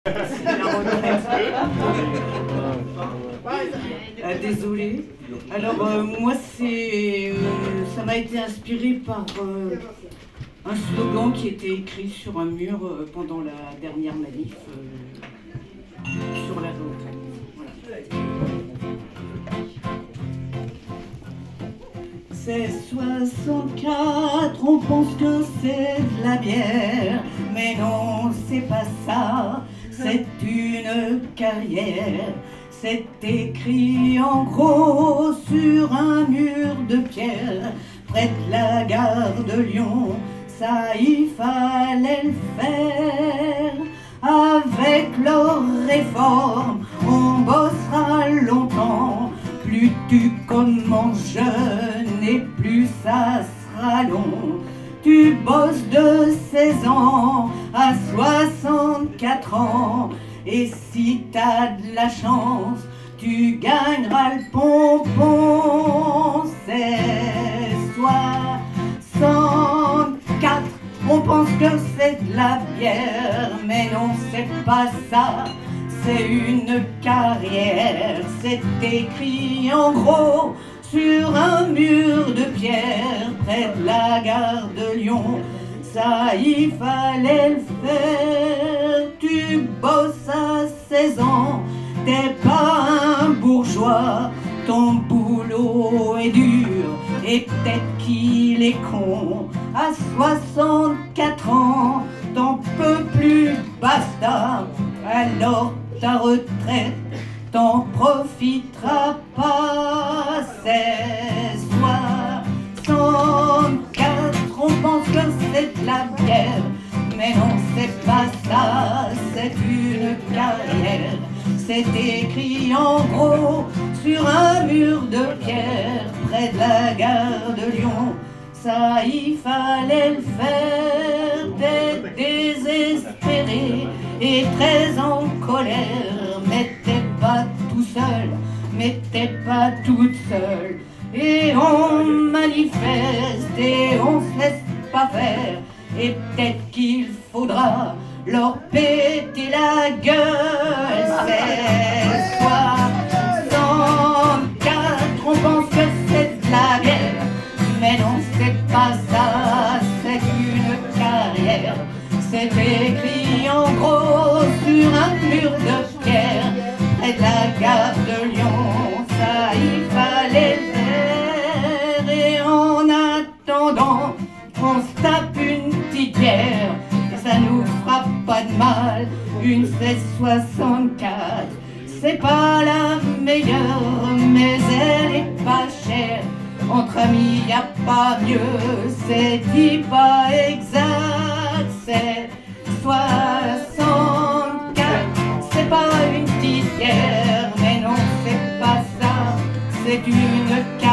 C'est la retraite. Désolée. Alors moi ça m'a été inspiré par un slogan qui était écrit sur un mur pendant la dernière manif sur la retraite. Voilà. C'est 64, on pense que c'est de la bière, mais non, c'est pas ça, c'est une carrière. C'est écrit en gros sur un mur de pierre, près de la gare de Lyon, ça il fallait le faire. Avec leur réforme, on bossera longtemps, plus tu commences jeune et plus ça sera long. Tu bosses de 16 ans à 64 ans, et si t'as de la chance, tu gagneras le pompon. C'est 64, on pense que c'est de la bière, mais non, c'est pas ça, c'est une carrière. C'est écrit en gros sur un mur de pierre, près de la gare de Lyon, ça il fallait le faire. Tu bosses à 16 ans, t'es pas un bourgeois, ton boulot est dur et peut-être qu'il est con. À 64 ans, t'en peux plus, basta, alors ta retraite, t'en profiteras pas. C'est 64, on pense que c'est de la bière, mais non, c'est pas ça, c'est une carrière. C'est écrit en gros sur un mur de pierre, près de la gare de Lyon, ça il fallait le faire. T'es désespéré et très en colère, mais t'es pas tout seul, mais t'es pas toute seule. Et on manifeste et on se laisse pas faire, et peut-être qu'il faudra leur péter la gueule. C'est 64, on pense que c'est de la bière, mais non, c'est pas ça, c'est une carrière. C'est écrit en gros sur un mur de pierre, près de la gare de Lyon, ça il fallait faire. Et en attendant, on se tape une petite bière, et ça nous fera pas de mal, une 1664. C'est pas la meilleure, mais elle est pas chère. Entre amis, y a pas mieux, c'est dit pas exact. C'est 64, c'est pas une petite bière, mais non, c'est pas ça, c'est une